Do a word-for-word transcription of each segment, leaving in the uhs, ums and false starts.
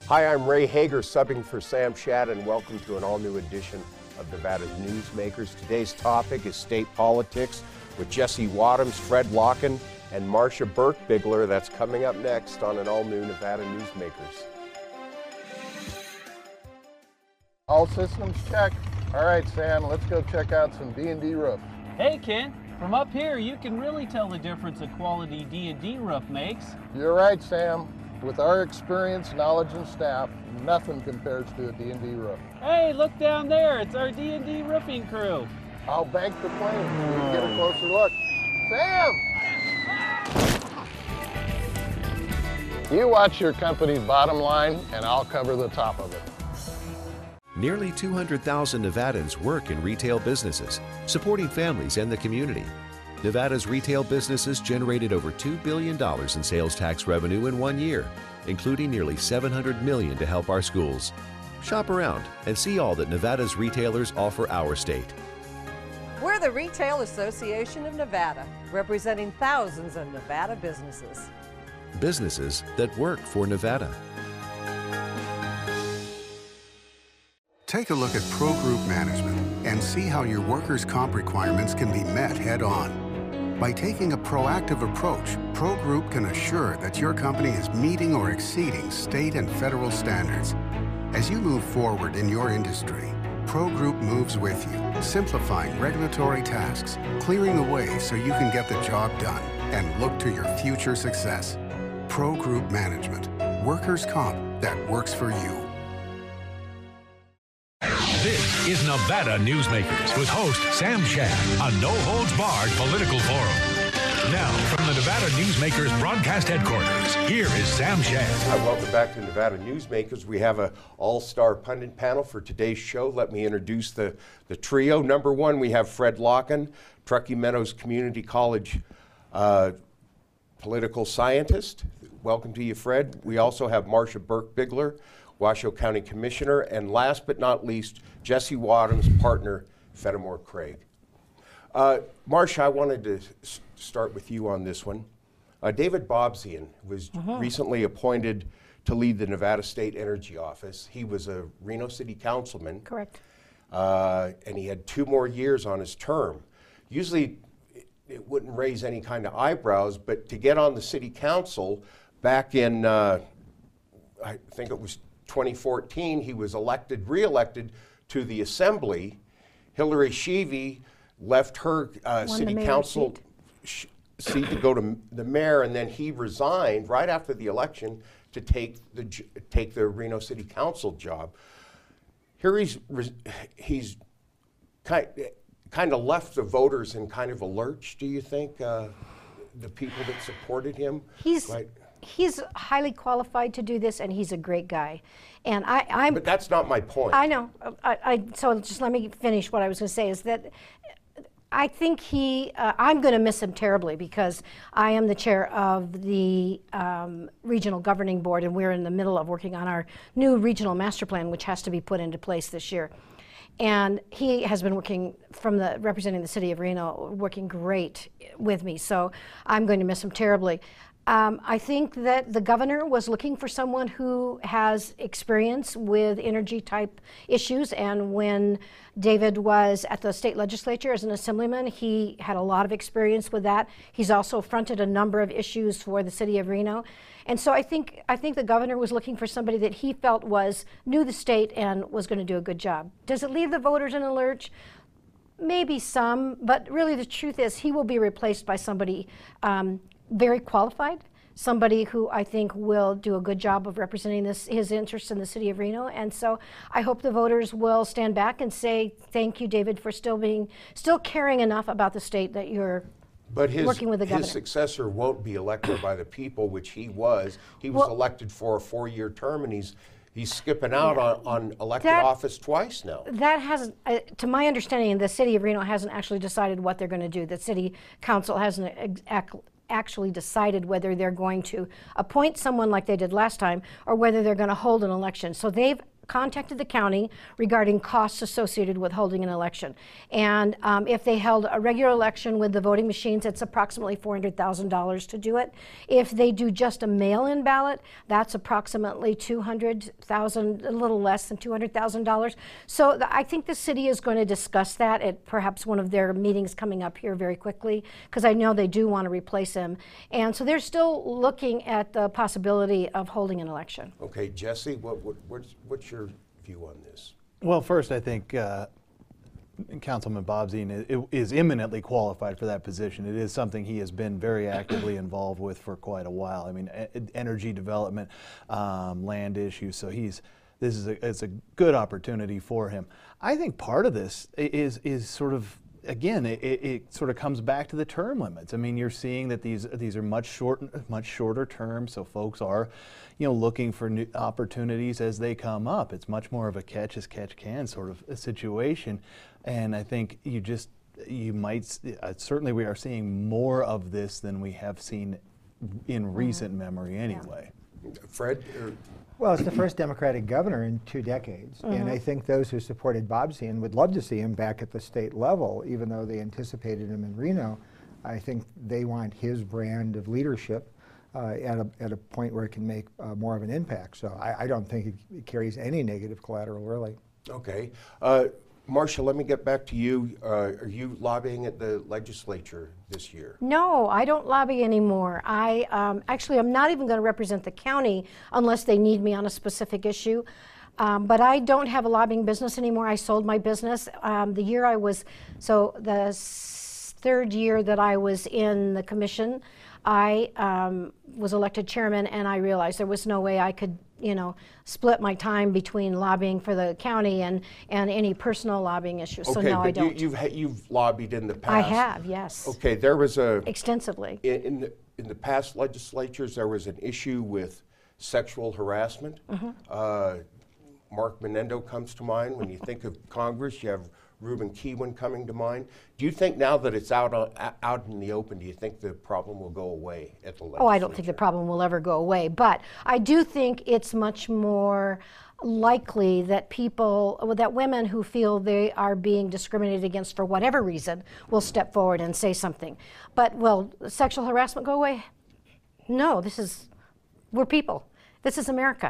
Hi, I'm Ray Hager, subbing for Sam Shad, and welcome to an all-new edition of Nevada's Newsmakers. Today's topic is state politics with Jesse Wadhams, Fred Locken, and Marcia Birkbiggler. That's coming up next on an all-new Nevada Newsmakers. All systems check. All right, Sam, let's go check out some D and D roof. Hey, Ken. From up here, you can really tell the difference a quality D and D roof makes. You're right, Sam. With our experience, knowledge, and staff, nothing compares to a D and D roof. Hey, look down there. It's our D and D roofing crew. I'll bank the plane so we can get a closer look. Sam! You watch your company's bottom line, and I'll cover the top of it. Nearly two hundred thousand Nevadans work in retail businesses, supporting families and the community. Nevada's retail businesses generated over two billion dollars in sales tax revenue in one year, including nearly seven hundred million dollars to help our schools. Shop around and see all that Nevada's retailers offer our state. We're the Retail Association of Nevada, representing thousands of Nevada businesses. Businesses that work for Nevada. Take a look at Pro Group Management and see how your workers' comp requirements can be met head-on. By taking a proactive approach, Pro Group can assure that your company is meeting or exceeding state and federal standards. As you move forward in your industry, Pro Group moves with you, simplifying regulatory tasks, clearing the way so you can get the job done and look to your future success. Pro Group Management, workers' comp that works for you. This is Nevada Newsmakers with host Sam Shad, a no-holds-barred political forum. Now, from the Nevada Newsmakers broadcast headquarters, here is Sam Shad. Hi, welcome back to Nevada Newsmakers. We have an all-star pundit panel for today's show. Let me introduce the, the trio. Number one, we have Fred Locken, Truckee Meadows Community College uh, political scientist. Welcome to you, Fred. We also have Marcia Birkbiggler, Washoe County Commissioner, and last but not least, Jesse Wadhams, partner, Fenimore Craig. Uh, Marcia, I wanted to s start with you on this one. Uh, David Bobzian was uh-huh. recently appointed to lead the Nevada State Energy Office. He was a Reno City Councilman. Correct. Uh, and he had two more years on his term. Usually, it, it wouldn't raise any kind of eyebrows, but to get on the City Council back in, uh, I think it was twenty fourteen, he was elected, re-elected to the Assembly. Hillary Sheevey left her uh, city council seat. seat to go to the mayor, and then he resigned right after the election to take the take the Reno City Council job. Here he's he's kind kind of left the voters in kind of a lurch. Do you think uh, the people that supported him? He's. Right? He's highly qualified to do this, and he's a great guy. And I, I'm. But that's not my point. I know. I, I so just let me finish what I was going to say. Is that I think he. Uh, I'm going to miss him terribly because I am the chair of the um, regional governing board, and we're in the middle of working on our new regional master plan, which has to be put into place this year. And he has been working from the representing the city of Reno, working great with me. So I'm going to miss him terribly. Um, I think that the governor was looking for someone who has experience with energy type issues, and when David was at the state legislature as an assemblyman, he had a lot of experience with that. He's also fronted a number of issues for the city of Reno. And so I think I think the governor was looking for somebody that he felt was knew the state and was going to do a good job. Does it leave the voters in a lurch? Maybe some, but really the truth is he will be replaced by somebody um, very qualified, somebody who I think will do a good job of representing this, his interests in the city of Reno. And so I hope the voters will stand back and say, thank you, David, for still being, still caring enough about the state that you're but his, working with the governor. His successor won't be elected by the people, which he was. He was well, elected for a four-year term, and he's He's skipping out yeah, on, on elected that, office twice now. That hasn't, uh, to my understanding, the city of Reno hasn't actually decided what they're going to do. The city council hasn't ex actually decided whether they're going to appoint someone like they did last time or whether they're going to hold an election. So they've contacted the county regarding costs associated with holding an election. And um, if they held a regular election with the voting machines, it's approximately four hundred thousand dollars to do it. If they do just a mail-in ballot, that's approximately two hundred thousand dollars, a little less than two hundred thousand dollars. So the, I think the city is going to discuss that at perhaps one of their meetings coming up here very quickly, because I know they do want to replace him. And so they're still looking at the possibility of holding an election. Okay, Jesse, what, what, what's, what's your view on this? Well, first, I think uh, Councilman Bobzien is, is eminently qualified for that position. It is something he has been very actively involved with for quite a while. I mean, e energy development, um, land issues. So he's this is a it's a good opportunity for him. I think part of this is is sort of. Again, it, it sort of comes back to the term limits. I mean, you're seeing that these these are much short, much shorter terms, so folks are, you know, looking for new opportunities as they come up. It's much more of a catch as catch can sort of a situation, and I think you just you might uh, certainly we are seeing more of this than we have seen in recent memory, anyway. Yeah. Fred. Or Well, it's the first Democratic governor in two decades, mm-hmm. and I think those who supported Bobzien would love to see him back at the state level, even though they anticipated him in Reno. I think they want his brand of leadership uh, at, a, at a point where it can make uh, more of an impact. So I, I don't think it, it carries any negative collateral, really. Okay. Uh, Marcia, let me get back to you. Uh, are you lobbying at the legislature this year? No, I don't lobby anymore. I um, actually, I'm not even going to represent the county unless they need me on a specific issue. Um, but I don't have a lobbying business anymore. I sold my business. Um, the year I was, so the s third year that I was in the commission, I um, was elected chairman, and I realized there was no way I could, you know, split my time between lobbying for the county and, and any personal lobbying issues. So okay, no, but I don't. You, you've, you've lobbied in the past. I have, yes. Okay, there was a... Extensively. In, in, the, in the past legislatures, there was an issue with sexual harassment. Mm-hmm. uh, Mark Menendo comes to mind. When you think of Congress, you have Ruben Kihuen coming to mind. Do you think now that it's out on, out in the open, do you think the problem will go away at the legislature? Oh, I don't think the problem will ever go away, but I do think it's much more likely that people, that women who feel they are being discriminated against for whatever reason will step forward and say something. But will sexual harassment go away? No, this is, we're people. This is America.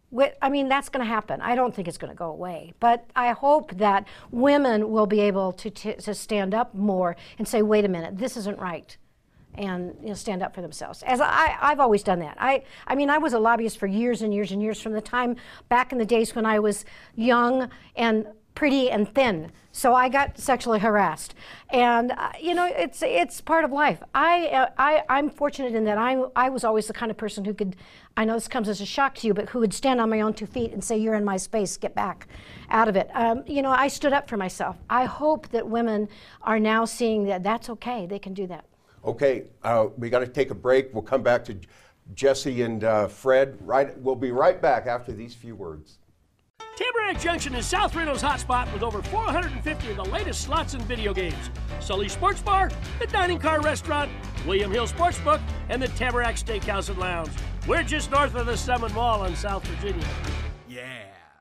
I mean, that's going to happen. I don't think it's going to go away. But I hope that women will be able to, t to stand up more and say, wait a minute, this isn't right. And you know, stand up for themselves. As I, I've always done that. I, I mean, I was a lobbyist for years and years and years, from the time back in the days when I was young and pretty and thin. So I got sexually harassed, and uh, you know, it's it's part of life. I uh, I I'm fortunate in that I I was always the kind of person who could, I know this comes as a shock to you, but who would stand on my own two feet and say, "You're in my space, get back out of it." Um, you know, I stood up for myself. I hope that women are now seeing that that's okay. They can do that. Okay, uh, we got to take a break. We'll come back to Jesse and uh, Fred. Right, we'll be right back after these few words. Tamarack Junction is South Reno's hotspot with over four hundred fifty of the latest slots and video games. Sully Sports Bar, the Dining Car Restaurant, William Hill Sportsbook, and the Tamarack Steakhouse and Lounge. We're just north of the Summit Mall in South Virginia. Yeah.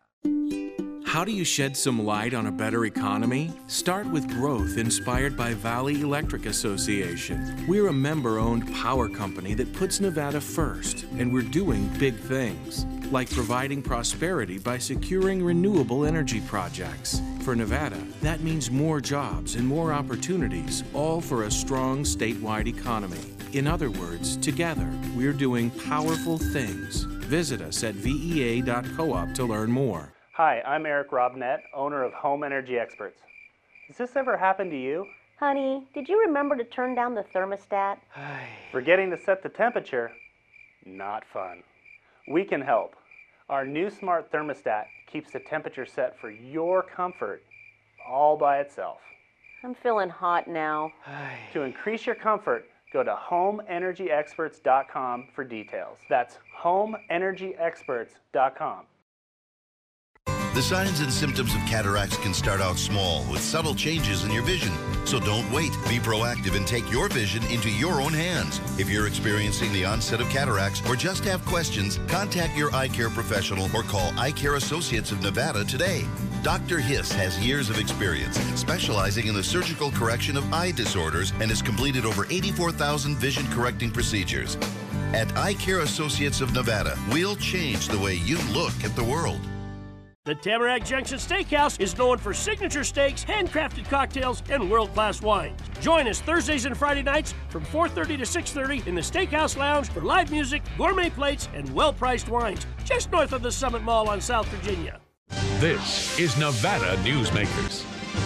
How do you shed some light on a better economy? Start with growth inspired by Valley Electric Association. We're a member-owned power company that puts Nevada first, and we're doing big things, like providing prosperity by securing renewable energy projects. For Nevada, that means more jobs and more opportunities, all for a strong statewide economy. In other words, together, we're doing powerful things. Visit us at V E A dot coop to learn more. Hi, I'm Eric Robnett, owner of Home Energy Experts. Has this ever happened to you? Honey, did you remember to turn down the thermostat? Forgetting to set the temperature? Not fun. We can help. Our new smart thermostat keeps the temperature set for your comfort all by itself. I'm feeling hot now. To increase your comfort, go to home energy experts dot com for details. That's home energy experts dot com. The signs and symptoms of cataracts can start out small with subtle changes in your vision. So don't wait. Be proactive and take your vision into your own hands. If you're experiencing the onset of cataracts or just have questions, contact your eye care professional or call Eye Care Associates of Nevada today. Doctor Hiss has years of experience specializing in the surgical correction of eye disorders and has completed over eighty-four thousand vision correcting procedures. At Eye Care Associates of Nevada, we'll change the way you look at the world. The Tamarack Junction Steakhouse is known for signature steaks, handcrafted cocktails, and world-class wines. Join us Thursdays and Friday nights from four thirty to six thirty in the Steakhouse Lounge for live music, gourmet plates, and well-priced wines, just north of the Summit Mall on South Virginia. This is Nevada Newsmakers.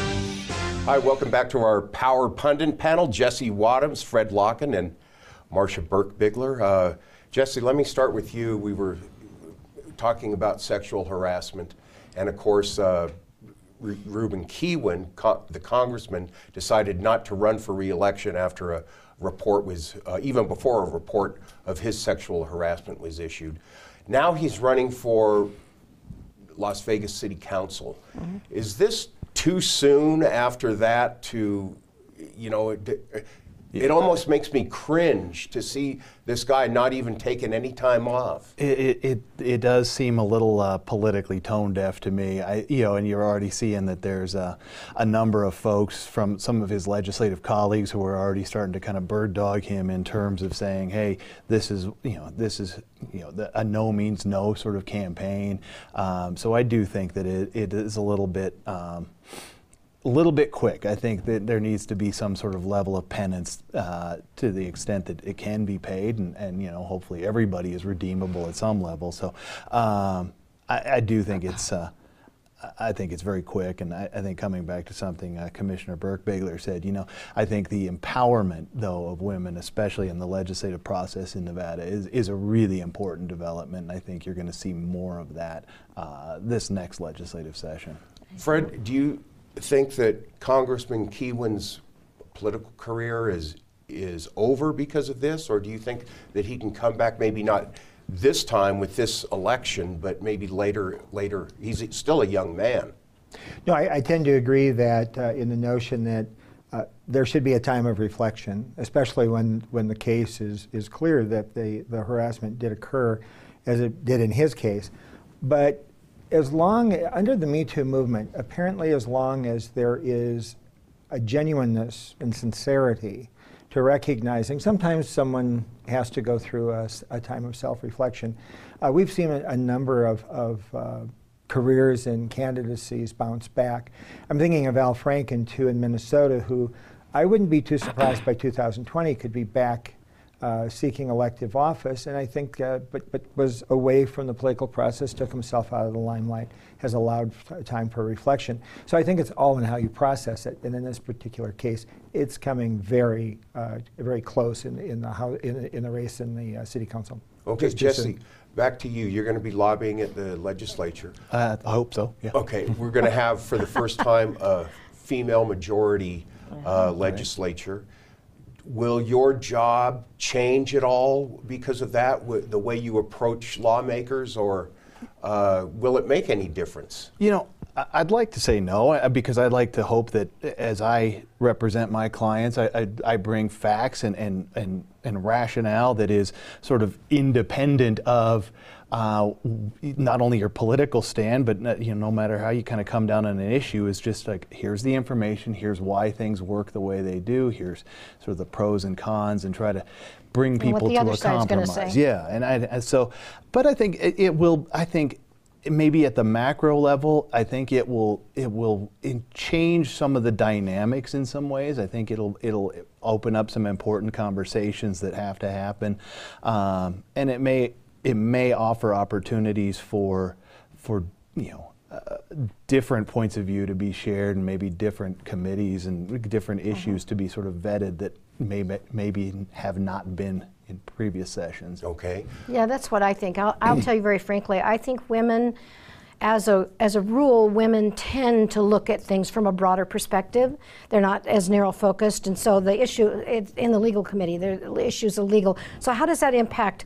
Hi, welcome back to our Power Pundit panel. Jesse Wadhams, Fred Locken, and Marcia Burke-Bigler. Uh, Jesse, let me start with you. We were talking about sexual harassment. And of course, uh, Reuben Kihuen, co the congressman, decided not to run for re-election after a report was, uh, even before a report of his sexual harassment was issued. Now he's running for Las Vegas City Council. Mm-hmm. Is this too soon after that to, you know, it, it almost makes me cringe to see this guy not even taking any time off. It it, it does seem a little uh, politically tone deaf to me. I you know, and you're already seeing that there's a, a number of folks from some of his legislative colleagues who are already starting to kind of bird dog him in terms of saying, hey, this is you know this is you know the, a no means no sort of campaign. Um, so I do think that it it is a little bit. Um, A little bit quick. I think that there needs to be some sort of level of penance uh, to the extent that it can be paid, and, and you know, hopefully everybody is redeemable at some level. So um, I, I do think it's, uh, I think it's very quick, and I, I think coming back to something uh, Commissioner Burke-Bigler said, you know, I think the empowerment, though, of women, especially in the legislative process in Nevada, is is a really important development. And I think you're going to see more of that uh, this next legislative session. Fred, do you think that Congressman Kihuen's political career is is over because of this, or do you think that he can come back, maybe not this time with this election, but maybe later? Later, he's still a young man. No, I, I tend to agree that uh, in the notion that uh, there should be a time of reflection, especially when when the case is is clear that the the harassment did occur, as it did in his case, but. As long, under the Me Too movement, apparently as long as there is a genuineness and sincerity to recognizing, sometimes someone has to go through a, a time of self-reflection. Uh, we've seen a, a number of, of uh, careers and candidacies bounce back. I'm thinking of Al Franken, too, in Minnesota, who I wouldn't be too surprised by two thousand twenty could be back Uh, seeking elective office, and I think, uh, but but was away from the political process, took himself out of the limelight, has allowed time for reflection. So I think it's all in how you process it. And in this particular case, it's coming very, uh, very close in in the how in, in the race in the uh, city council. Okay, just, just Jesse, back to you. You're going to be lobbying at the legislature. Uh, I hope so. Yeah. Okay, we're going to have for the first time a female majority uh, legislature. Will your job change at all because of that, w the way you approach lawmakers, or uh, will it make any difference? You know, I'd like to say no, because I'd like to hope that as I represent my clients, I, I, I bring facts and, and, and, and rationale that is sort of independent of uh, not only your political stand, but you know, no matter how you kind of come down on an issue, is just like, here's the information, here's why things work the way they do, here's sort of the pros and cons, and try to bring people to a compromise. Yeah, and I, and so, but I think it, it will. I think. Maybe at the macro level, I think it will it will change some of the dynamics in some ways. I think it'll it'll open up some important conversations that have to happen, um, and it may it may offer opportunities for for you know uh, different points of view to be shared, and maybe different committees and different issues mm-hmm. to be sort of vetted that maybe maybe have not been in previous sessions. Okay. Yeah, that's what I think. I'll, I'll tell you very frankly, I think women, as a, as a rule, women tend to look at things from a broader perspective. They're not as narrow focused, and so the issue, it's in the legal committee, the issues are legal. So how does that impact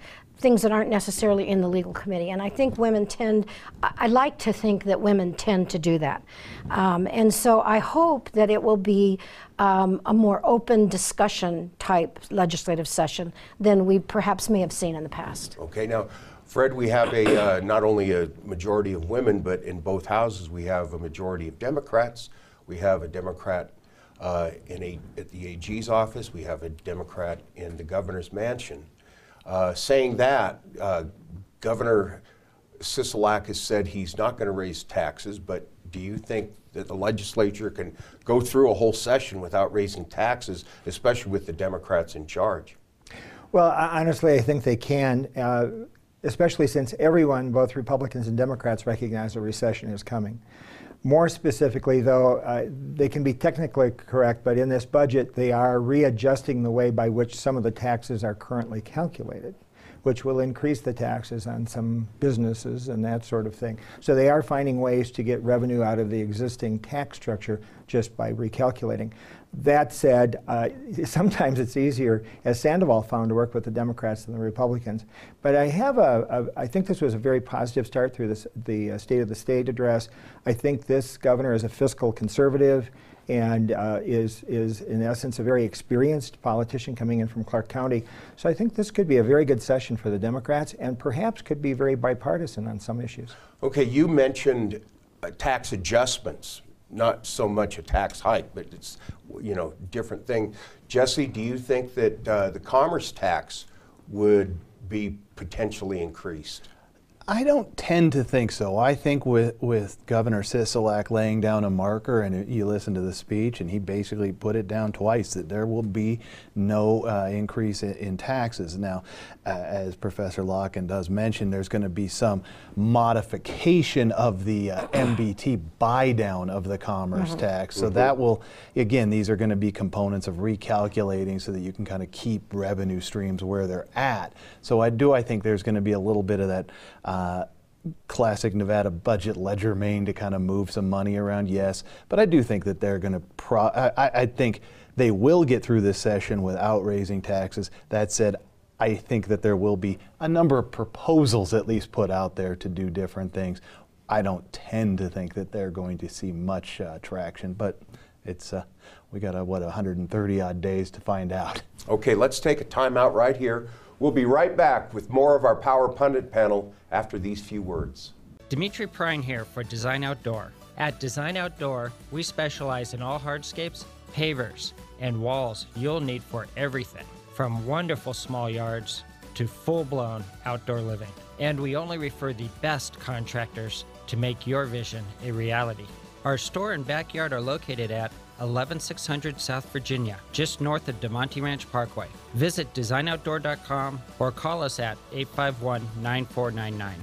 things that aren't necessarily in the legal committee. And I think women tend, I, I like to think that women tend to do that. Um, and so I hope that it will be um, a more open discussion type legislative session than we perhaps may have seen in the past. Okay, now, Fred, we have a uh, not only a majority of women, but in both houses we have a majority of Democrats. We have a Democrat uh, in a, at the A G's office. We have a Democrat in the governor's mansion. Uh, saying that, uh, Governor Sisolak has said he's not going to raise taxes, but do you think that the legislature can go through a whole session without raising taxes, especially with the Democrats in charge? Well, honestly, I think they can, uh, especially since everyone, both Republicans and Democrats, recognize a recession is coming. More specifically, though, uh, they can be technically correct, but in this budget, they are readjusting the way by which some of the taxes are currently calculated, which will increase the taxes on some businesses and that sort of thing. So they are finding ways to get revenue out of the existing tax structure just by recalculating. That said, uh, sometimes it's easier, as Sandoval found, to work with the Democrats than the Republicans. But I have a, a I think this was a very positive start through this, the uh, State of the State address. I think this governor is a fiscal conservative and uh, is, is in essence a very experienced politician coming in from Clark County. So I think this could be a very good session for the Democrats and perhaps could be very bipartisan on some issues. Okay, you mentioned uh, tax adjustments. Not so much a tax hike, but it's, you know, different thing. Jesse, do you think that uh, the commerce tax would be potentially increased? I don't tend to think so. I think with, with Governor Sisolak laying down a marker, and you listen to the speech, and he basically put it down twice, that there will be no uh, increase in, in taxes. Now, uh, as Professor Locken does mention, there's going to be some modification of the uh, M B T buy down of the commerce mm-hmm. tax. So mm-hmm. that will, again, these are going to be components of recalculating so that you can kind of keep revenue streams where they're at. So I do, I think there's going to be a little bit of that Uh, classic Nevada budget legerdemain to kind of move some money around, yes. But I do think that they're going to, pro I, I think they will get through this session without raising taxes. That said, I think that there will be a number of proposals at least put out there to do different things. I don't tend to think that they're going to see much uh, traction, but it's, uh, we got, a, what, one hundred thirty odd days to find out. Okay, let's take a time out right here. We'll be right back with more of our Power Pundit panel after these few words. Dimitri Prine here for Design Outdoor. At Design Outdoor, we specialize in all hardscapes, pavers, and walls you'll need for everything, from wonderful small yards to full-blown outdoor living. And we only refer the best contractors to make your vision a reality. Our store and backyard are located at eleven six hundred South Virginia, just north of DeMonte Ranch Parkway. Visit design outdoor dot com or call us at eight five one, nine four nine nine.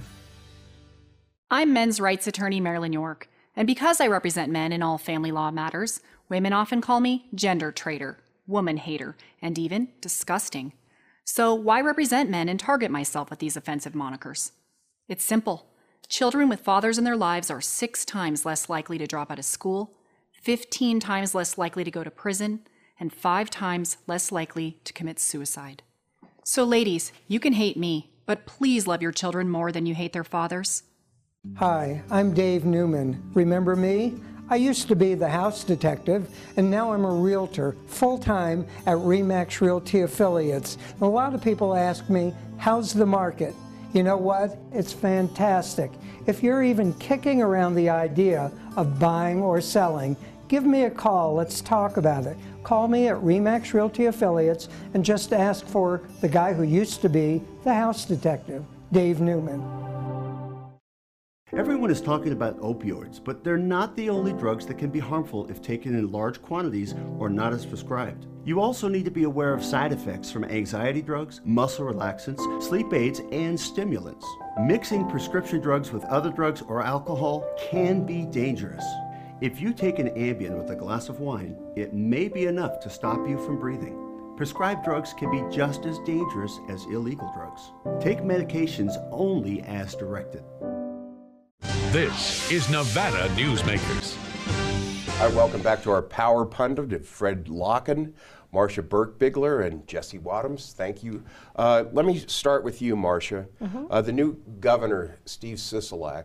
I'm men's rights attorney Marilyn York, and because I represent men in all family law matters, women often call me gender traitor, woman hater, and even disgusting. So why represent men and target myself with these offensive monikers? It's simple. Children with fathers in their lives are six times less likely to drop out of school, fifteen times less likely to go to prison, and five times less likely to commit suicide. So ladies, you can hate me, but please love your children more than you hate their fathers. Hi, I'm Dave Newman. Remember me? I used to be the house detective, and now I'm a realtor, full-time at RE/MAX Realty Affiliates. And a lot of people ask me, how's the market? You know what? It's fantastic. If you're even kicking around the idea of buying or selling, give me a call. Let's talk about it. Call me at RE/MAX Realty Affiliates and just ask for the guy who used to be the house detective, Dave Newman. Everyone is talking about opioids, but they're not the only drugs that can be harmful if taken in large quantities or not as prescribed. You also need to be aware of side effects from anxiety drugs, muscle relaxants, sleep aids, and stimulants. Mixing prescription drugs with other drugs or alcohol can be dangerous. If you take an Ambien with a glass of wine, it may be enough to stop you from breathing. Prescribed drugs can be just as dangerous as illegal drugs. Take medications only as directed. This is Nevada Newsmakers. Hi, welcome back to our Power Pundit, Fred Locken. Marcia Burke-Bigler and Jesse Wadhams. Thank you. Uh, let me start with you, Marcia. Mhm. Uh, the new governor, Steve Sisolak,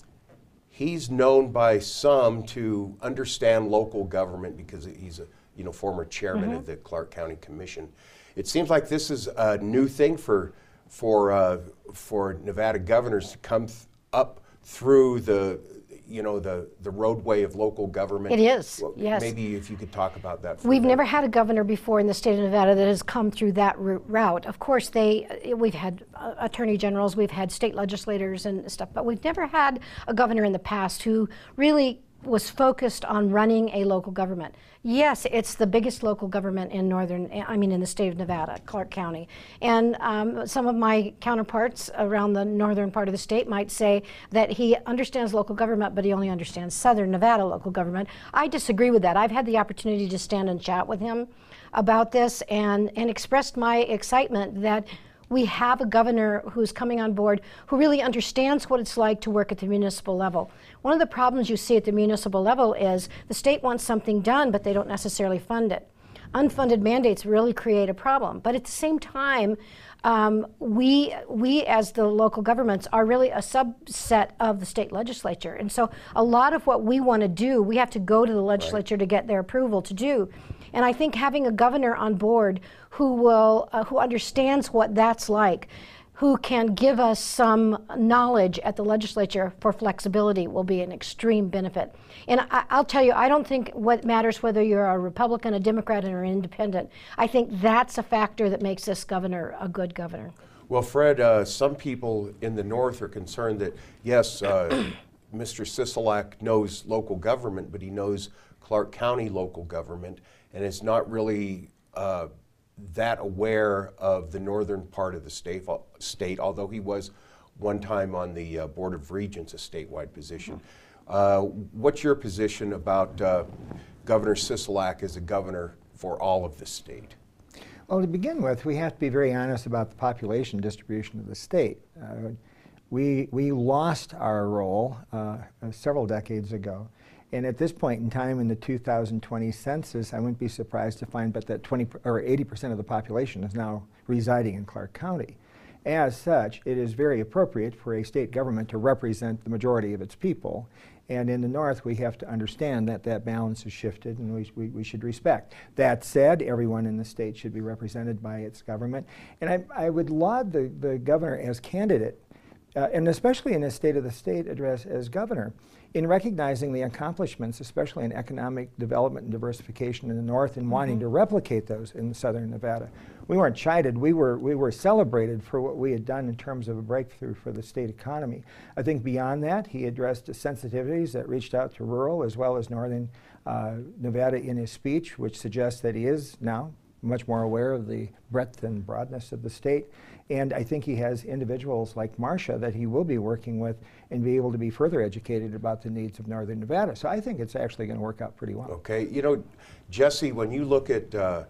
he's known by some to understand local government because he's a you know former chairman Mhm. of the Clark County Commission. It seems like this is a new thing for for uh, for Nevada governors to come th up through the you know the the roadway of local government. It is, Well, yes. Maybe if you could talk about that. For We've a minute. never had a governor before in the state of Nevada that has come through that ru- route. Of course, they uh, we've had uh, attorney generals, we've had state legislators and stuff, but we've never had a governor in the past who really was focused on running a local government. Yes, it's the biggest local government in northern, I mean in the state of Nevada, Clark County. And um, some of my counterparts around the northern part of the state might say that he understands local government, but he only understands southern Nevada local government. I disagree with that. I've had the opportunity to stand and chat with him about this and, and expressed my excitement that we have a governor who's coming on board who really understands what it's like to work at the municipal level. One of the problems you see at the municipal level is the state wants something done, but they don't necessarily fund it. Unfunded mandates really create a problem. But at the same time, um, we, we as the local governments are really a subset of the state legislature. And so a lot of what we want to do, we have to go to the legislature to get their approval to do. And I think having a governor on board who will, uh, who understands what that's like, who can give us some knowledge at the legislature for flexibility will be an extreme benefit. And I, I'll tell you, I don't think what matters whether you're a Republican, a Democrat, or an independent. I think that's a factor that makes this governor a good governor. Well, Fred, uh, some people in the north are concerned that, yes, uh, Mister Sisolak knows local government, but he knows Clark County local government, and is not really uh, that aware of the northern part of the state, state, although he was one time on the uh, Board of Regents, a statewide position. Uh, what's your position about uh, Governor Sisolak as a governor for all of the state? Well, to begin with, we have to be very honest about the population distribution of the state. Uh, we, we lost our role uh, several decades ago. And at this point in time, in the two thousand twenty census, I wouldn't be surprised to find but that twenty or eighty percent of the population is now residing in Clark County. As such, it is very appropriate for a state government to represent the majority of its people. And in the north, we have to understand that that balance has shifted, and we, we, we should respect. That said, everyone in the state should be represented by its government. And I, I would laud the, the governor as candidate, uh, and especially in his State of the State address as governor, in recognizing the accomplishments, especially in economic development and diversification in the north, and mm-hmm. wanting to replicate those in southern Nevada. We weren't chided, we were, we were celebrated for what we had done in terms of a breakthrough for the state economy. I think beyond that, he addressed the sensitivities that reached out to rural as well as northern uh, Nevada in his speech, which suggests that he is now much more aware of the breadth and broadness of the state. And I think he has individuals like Marcia that he will be working with and be able to be further educated about the needs of northern Nevada. So I think it's actually going to work out pretty well. Okay, you know, Jesse, when you look at uh,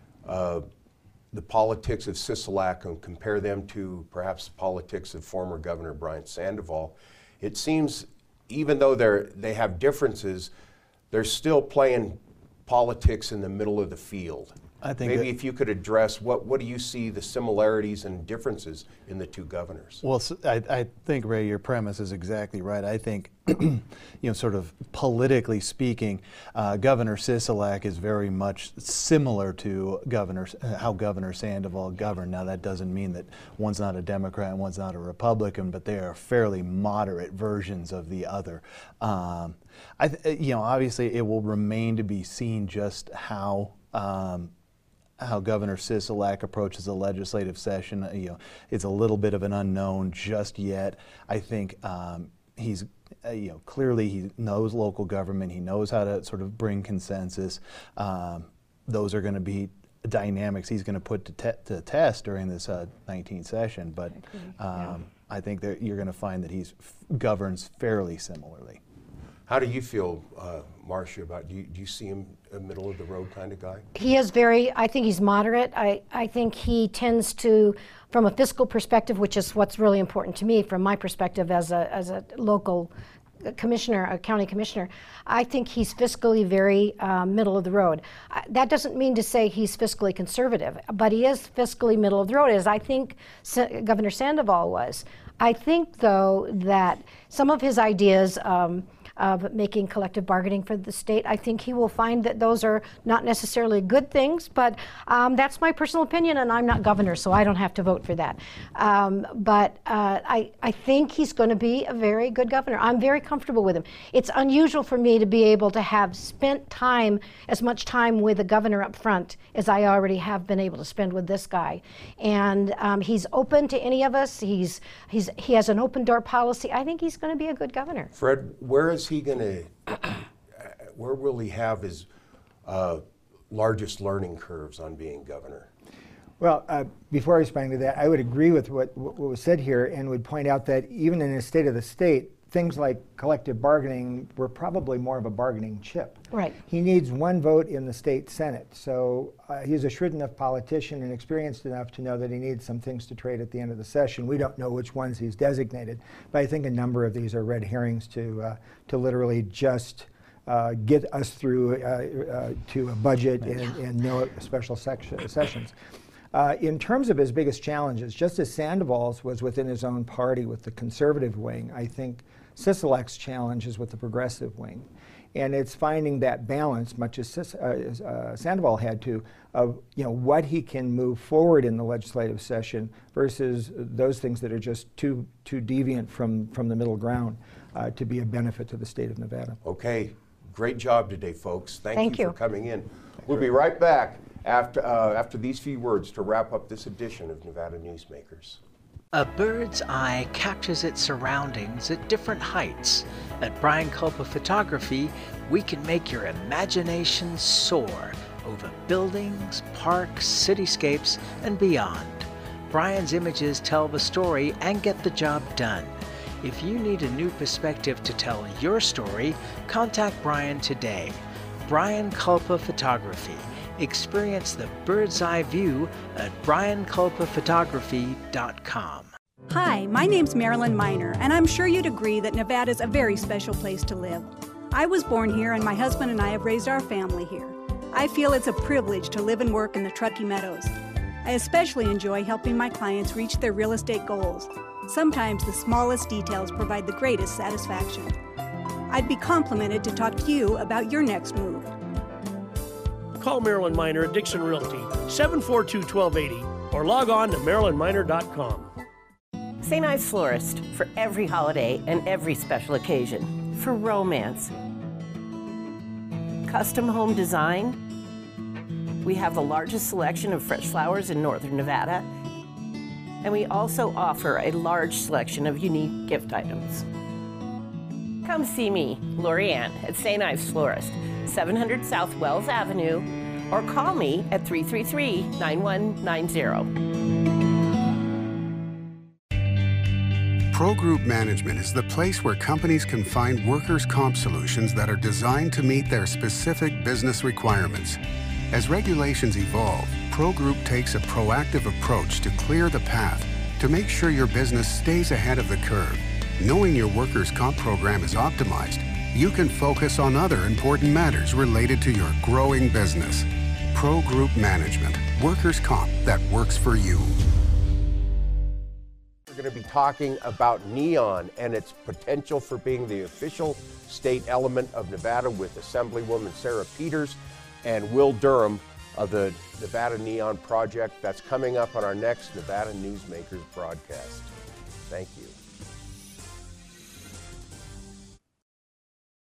uh, the politics of Sisolak and compare them to perhaps the politics of former Governor Brian Sandoval, it seems even though they're, they have differences, they're still playing politics in the middle of the field. I think Maybe that, if you could address what, what do you see the similarities and differences in the two governors? Well, so I, I think, Ray, your premise is exactly right. I think, you know, sort of politically speaking, uh, Governor Sisolak is very much similar to Governor, uh, how Governor Sandoval governed. Now, that doesn't mean that one's not a Democrat and one's not a Republican, but they are fairly moderate versions of the other. Um, I th you know, obviously, it will remain to be seen just how um, how Governor Sisolak approaches the legislative session. You know, it's a little bit of an unknown just yet. I think um, he's, uh, you know, clearly he knows local government. He knows how to sort of bring consensus. Um, those are going to be dynamics he's going to put to, te to test during this uh, nineteenth session. But um, yeah. I think that you're going to find that he governs fairly similarly. How do you feel, uh, Marcia, about, do you, do you see him a middle of the road kind of guy? He is very, I think he's moderate. I, I think he tends to, from a fiscal perspective, which is what's really important to me from my perspective as a, as a local a commissioner, a county commissioner, I think he's fiscally very um, middle of the road. Uh, that doesn't mean to say he's fiscally conservative, but he is fiscally middle of the road, as I think Sa- Governor Sandoval was. I think, though, that some of his ideas um, of making collective bargaining for the state, I think he will find that those are not necessarily good things, but um, that's my personal opinion, and I'm not governor, so I don't have to vote for that. Um, but uh, I, I think he's going to be a very good governor. I'm very comfortable with him. It's unusual for me to be able to have spent time, as much time with the governor up front as I already have been able to spend with this guy. And um, he's open to any of us. He's, he's, he has an open door policy. I think he's going to be a good governor. Fred, where is he going to, where will he have his uh, largest learning curves on being governor? Well, uh, before I respond to that, I would agree with what, what was said here and would point out that even in a state of the state, things like collective bargaining were probably more of a bargaining chip. Right. He needs one vote in the state Senate. So uh, he's a shrewd enough politician and experienced enough to know that he needs some things to trade at the end of the session. We don't know which ones he's designated, but I think a number of these are red herrings to, uh, to literally just uh, get us through uh, uh, to a budget and, and no special section, sessions. Uh, in terms of his biggest challenges, just as Sandoval's was within his own party with the conservative wing, I think Sisolak's challenge is with the progressive wing. And it's finding that balance, much as, Sis, uh, as uh, Sandoval had to, of you know, what he can move forward in the legislative session versus those things that are just too, too deviant from, from the middle ground uh, to be a benefit to the state of Nevada. Okay, great job today, folks. Thank, Thank you, you for coming in. We'll be right back after, uh, after these few words to wrap up this edition of Nevada Newsmakers. A bird's eye captures its surroundings at different heights. At Brian Culpa Photography, we can make your imagination soar over buildings, parks, cityscapes, and beyond. Brian's images tell the story and get the job done. If you need a new perspective to tell your story, contact Brian today. Brian Culpa Photography. Experience the bird's eye view at brian culpa photography dot com. Hi, my name's Marilyn Miner, and I'm sure you'd agree that Nevada's a very special place to live. I was born here, and my husband and I have raised our family here. I feel it's a privilege to live and work in the Truckee Meadows. I especially enjoy helping my clients reach their real estate goals. Sometimes the smallest details provide the greatest satisfaction. I'd be complimented to talk to you about your next move. Call Marilyn Miner at Dixon Realty, seven four two, one two eight zero, or log on to marilyn miner dot com. Saint Ives Florist, for every holiday and every special occasion, for romance. Custom home design. We have the largest selection of fresh flowers in northern Nevada, and we also offer a large selection of unique gift items. Come see me, Lori Ann, at Saint Ives Florist, seven hundred South Wells Avenue, or call me at three three three, nine one nine zero. Pro Group Management is the place where companies can find workers' comp solutions that are designed to meet their specific business requirements. As regulations evolve, Pro Group takes a proactive approach to clear the path to make sure your business stays ahead of the curve. Knowing your workers' comp program is optimized, you can focus on other important matters related to your growing business. Pro Group Management, workers' comp that works for you. We're going to be talking about neon and its potential for being the official state element of Nevada with Assemblywoman Sarah Peters and Will Durham of the Nevada Neon Project. That's coming up on our next Nevada Newsmakers broadcast. Thank you.